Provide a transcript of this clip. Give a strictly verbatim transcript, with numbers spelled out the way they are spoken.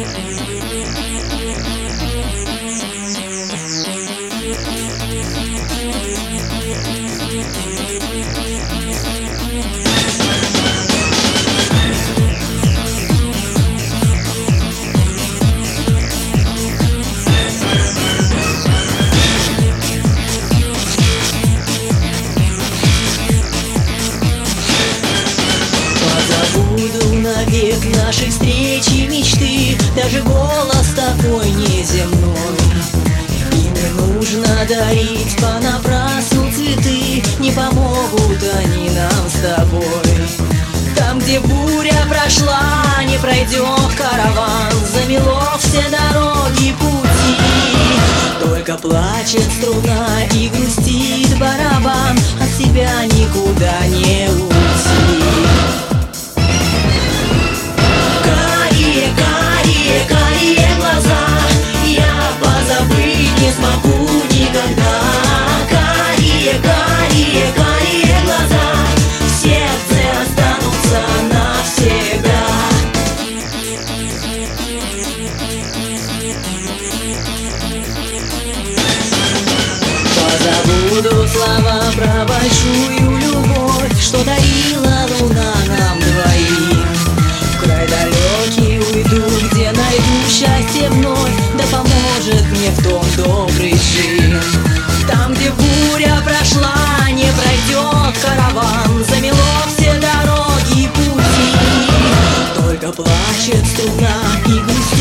Навек нашей встречи мечты, даже голос такой неземной. И не нужно дарить понапрасну цветы, не помогут они нам с тобой. Там, где буря прошла, не пройдет караван, замело все дороги пути. Только плачет струна и грустит барабан, от себя никуда не уйти. Карие, карие глаза, я позабыть не смогу никогда. Карие, карие, карие глаза, в сердце останутся навсегда. Позабуду слова про большую любовь, что дарила луна нам двоим. В край далекий уйду, где найду счастье вновь, да поможет мне в том добрый сын. Там, где буря прошла, не пройдет караван, замело все дороги пути. Только плачет струна и грустит